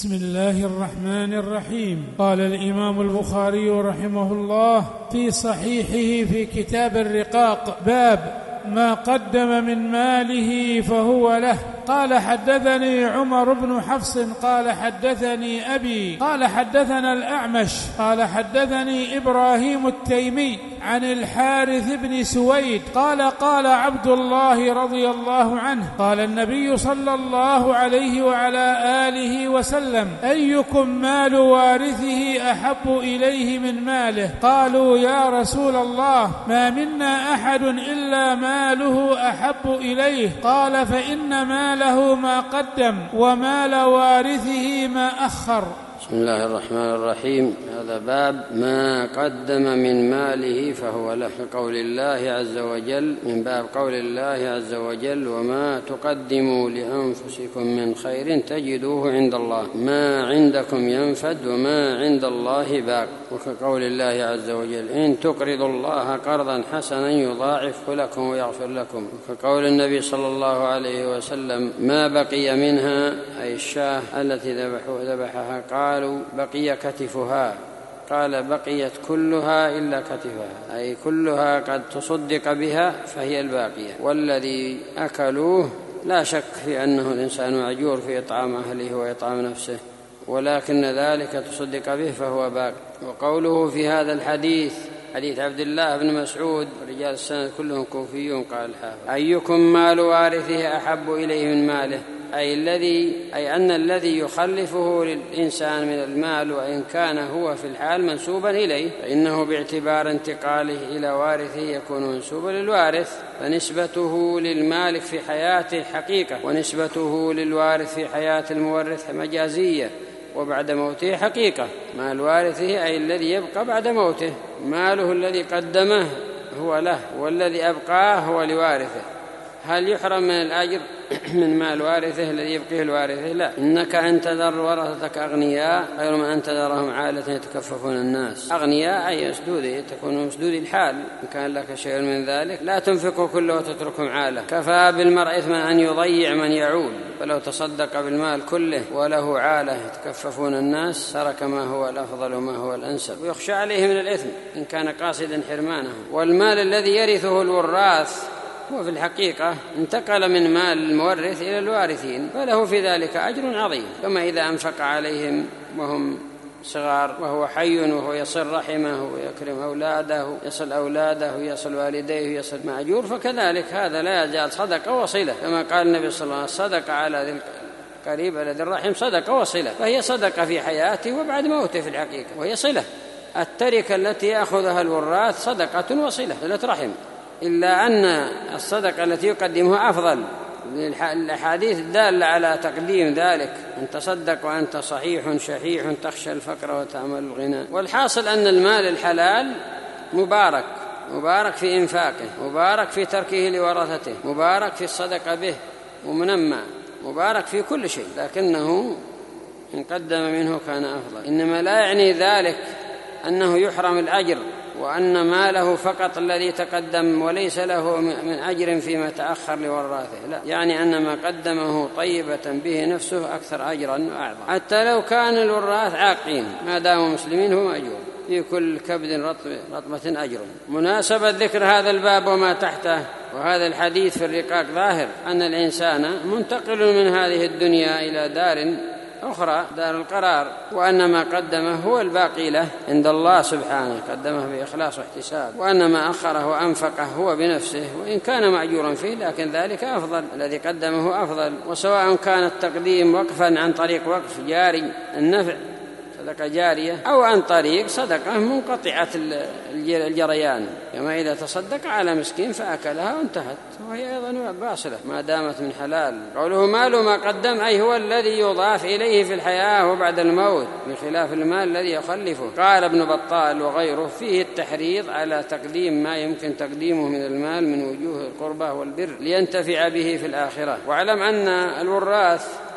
بسم الله الرحمن الرحيم. قال الإمام البخاري رحمه الله في صحيحه في كتاب الرقاق: باب ما قدم من ماله فهو له. قال: حدثني عمر بن حفص قال: حدثني أبي قال: حدثنا الأعمش قال: حدثني إبراهيم التيمي عن الحارث بن سويد قال: قال عبد الله رضي الله عنه: قال النبي صلى الله عليه وعلى آله وسلم: أيكم مال وارثه أحب إليه من ماله؟ قالوا: يا رسول الله، ما منا أحد إلا ماله أحب إليه. قال: فإن ماله ما قدم ومال وارثه ما أخر. بسم الله الرحمن الرحيم. هذا باب ما قدم من ماله فهو له، قول الله عز وجل، من باب قول الله عز وجل: وما تقدموا لأنفسكم من خير تجدوه عند الله، ما عندكم ينفد وما عند الله باق. وكقول الله عز وجل: إن تقرضوا الله قرضا حسنا يضاعفه لكم ويغفر لكم. وكقول النبي صلى الله عليه وسلم: ما بقي منها، أي الشاة التي ذبحها، قالوا: بقي كتفها. قال: بقيت كلها إلا كتفها، أي كلها قد تصدق بها فهي الباقية. والذي أكلوه لا شك في أنه الإنسان معجور في إطعام أهله وإطعام نفسه، ولكن ذلك تصدق به فهو باقي. وقوله في هذا الحديث، حديث عبد الله بن مسعود، رجال السند كلهم كوفيون، قال الحافظ: أيكم مال وارثه أحب إليه من ماله، أي أن الذي يخلفه للإنسان من المال، وإن كان هو في الحال منسوبا إليه، فإنه باعتبار انتقاله إلى وارثه يكون منسوبا للوارث، فنسبته للمالك في حياته حقيقة، ونسبته للوارث في حياة المورث مجازية، وبعد موته حقيقة. مال وارثه أي الذي يبقى بعد موته، ماله الذي قدمه هو له، والذي أبقاه هو لوارثه. هل يحرم من الأجر من مال وارثه الذي يبقيه الوارثه؟ لا. إنك أن تذر ورثتك أغنياء خير من أن تذرهم عالة يتكففون الناس. أغنياء أي مسدود، تكون مسدود الحال، إن كان لك شيء من ذلك لا تنفقه كله وتتركهم عالة. كفى بالمرء إثما أن يضيع من يعول، فلو تصدق بالمال كله وله عالة يتكففون الناس ترك ما هو الأفضل وما هو الأنسب، ويخشى عليه من الإثم إن كان قاصدا حرمانه. والمال الذي يرثه الوراث هو في الحقيقة انتقل من مال المورث إلى الوارثين، فله في ذلك أجر عظيم، كما إذا أنفق عليهم وهم صغار وهو حي وهو يصل رحمه ويكرم أولاده، يصل أولاده ويصل والديه ويصل مأجور، فكذلك هذا لا يزال صدقة وصلة، كما قال النبي صلى الله عليه وسلم: صدق على ذي القريب على ذي الرحم صدقة وصلة. فهي صدقة في حياته وبعد موته في الحقيقة، وهي صلة. التركة التي يأخذها الوراث صدقة وصلة، صلة رحم، إلا أن الصدقة التي يقدمها أفضل، الأحاديث الدالة على تقديم ذلك: أن تصدق وأنت صحيح شحيح تخشى الفقر وتأمل الغنى. والحاصل أن المال الحلال مبارك في إنفاقه، مبارك في تركه لورثته، مبارك في الصدقة به، ومنمى، مبارك في كل شيء، لكنه إن قدم منه كان أفضل. إنما لا يعني ذلك أنه يحرم الأجر، وأن ماله فقط الذي تقدم وليس له من أجر فيما تأخر لوراثه، لا، يعني أن ما قدمه طيبة به نفسه أكثر أجرا وأعظم. حتى لو كان الوراث عاقين ما داموا مسلمين هو مأجور، في كل كبد رطبة أجر. مناسبة ذكر هذا الباب وما تحته وهذا الحديث في الرقاق ظاهر أن الإنسان منتقل من هذه الدنيا إلى دار أخرى، دار القرار، وأن ما قدمه هو الباقي له عند الله سبحانه، قدمه بإخلاص واحتساب، وأن ما أخره وأنفقه هو بنفسه، وإن كان مأجورا فيه لكن ذلك أفضل، الذي قدمه أفضل. وسواء كان التقديم وقفا عن طريق وقف جاري النفع صدقة جارية، أو عن طريق صدقة منقطعة الجريان، كما إذا تصدق على مسكين فأكلها وانتهت، وهي أيضا باصلة ما دامت من حلال. قوله ماله ما قدم، أي هو الذي يضاف إليه في الحياة وبعد الموت، بخلاف المال الذي يخلفه. قال ابن بطال وغيره: فيه التحريض على تقديم ما يمكن تقديمه من المال من وجوه القربة والبر لينتفع به في الآخرة. واعلم أن الوراث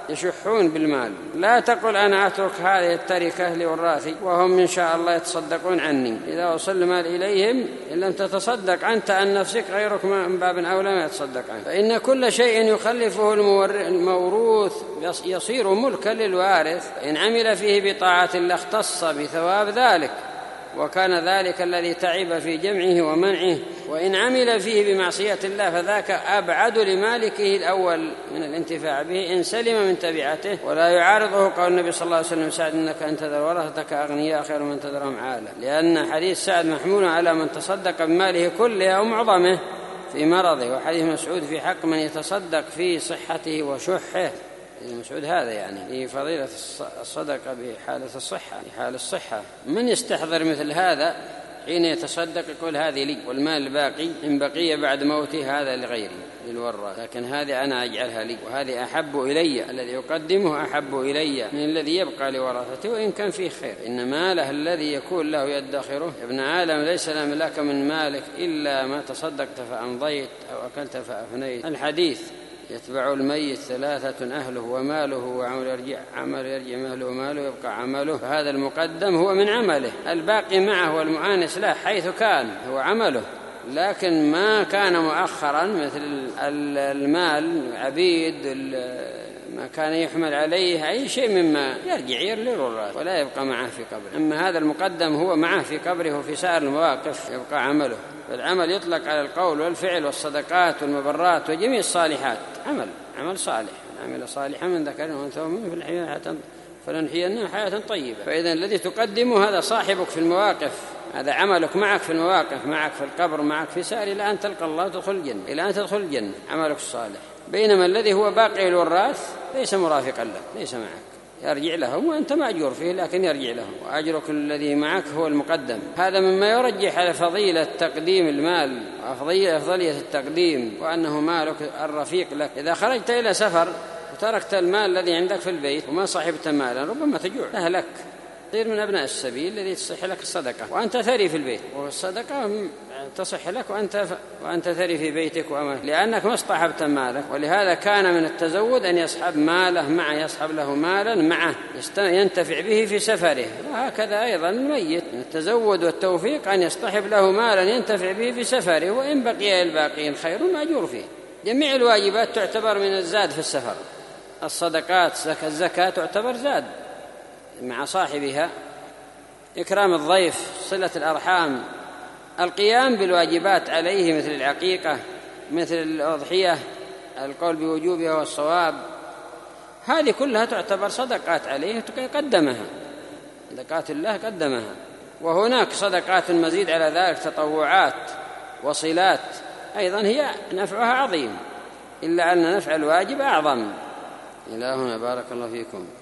يشحون بالمال. لا تقل أنا أترك هذه التركة لوراثي وهم إن شاء الله يتصدقون عني، إذا وصل المال إليهم إن لم تتصدق أنت عن نفسك غيرك من باب أولى ما يتصدق عنه. فإن كل شيء يخلفه الموروث يصير ملكا للوارث، إن عمل فيه بطاعة الله اختص بثواب ذلك، وكان ذلك الذي تعب في جمعه ومنعه، وإن عمل فيه بمعصية الله فذاك أبعد لمالكه الأول من الانتفاع به إن سلم من تبعته. ولا يعارضه قول النبي صلى الله عليه وسلم سعد إنك أن تذر ورثتك أغنياء خير من تذرهم عالة، لأن حديث سعد محمول على من تصدق بماله كله أو معظمه في مرضه، وحديث مسعود في حق من يتصدق في صحته وشحه. مسعود هذا يعني في فضيلة الصدقة بحالة الصحة، في حال الصحة. من يستحضر مثل هذا حين يتصدق يقول هذه لي، والمال الباقي إن بقي بعد موتي هذا لغيري للوراث، لكن هذه أنا أجعلها لي، وهذه أحب إلي، الذي يقدمه أحب إلي من الذي يبقى لورثته وإن كان فيه خير. إن ماله الذي يكون له يدخره. يا ابن آدم ليس لك من مالك إلا ما تصدقت فأمضيت أو أكلت فأفنيت. الحديث يتبع الميت ثلاثة: أهله وماله وعمل يرجع ماله وماله يبقى عمله، فهذا المقدم هو من عمله، الباقي معه والمؤانس له حيث كان هو عمله. لكن ما كان مؤخرا مثل المال عبيد ما كان يحمل عليه أي شيء مما يرجع للوراث ولا يبقى معه في قبره. أما هذا المقدم هو معه في قبره وفي سائر المواقف يبقى عمله. فالعمل يطلق على القول والفعل والصدقات والمبرات وجميع الصالحات. عمل صالح، عمل صالحا من ذكر وأنثى ومن في الحياة فلنحيينها حياة طيبة. فإذا الذي تقدمه هذا صاحبك في المواقف، هذا عملك معك في المواقف، معك في القبر، معك في سائر إلى أن تلقى الله تدخل الجنة، إلى أن تدخل الجنة عملك الصالح. بينما الذي هو باقي الوراث ليس مرافقا لك، ليس معك، يرجع لهم وأنت مأجور فيه لكن يرجع لهم، وأجرك الذي معك هو المقدم. هذا مما يرجح على فضيلة تقديم المال وأفضلية التقديم، وأنه مالك الرفيق لك. إذا خرجت إلى سفر وتركت المال الذي عندك في البيت وما صاحبت مالا ربما تجوع، أهلك تصير من أبناء السبيل الذي تصح لك الصدقة وأنت ثري في البيت، والصدقة تصح لك وأنت ثري في بيتك وأمانك، لأنك ما اصطحبت مالك. ولهذا كان من التزود أن يصحب ماله معه، يصحب له مالا معه ينتفع به في سفره. وهكذا أيضا الميت من التزود والتوفيق أن يصطحب له مالا ينتفع به في سفره، وإن بقي الباقين خير مأجور فيه. جميع الواجبات تعتبر من الزاد في السفر، الصدقات الزكاة تعتبر زاد مع صاحبها، إكرام الضيف، صلة الأرحام، القيام بالواجبات عليه مثل العقيقة، مثل الأضحية، القول بوجوبها والصواب، هذه كلها تعتبر صدقات عليه قدمها، صدقات الله قدمها. وهناك صدقات مزيد على ذلك، تطوعات وصلات أيضا هي نفعها عظيم، إلا أن نفع الواجب أعظم. إلى هنا بارك الله فيكم.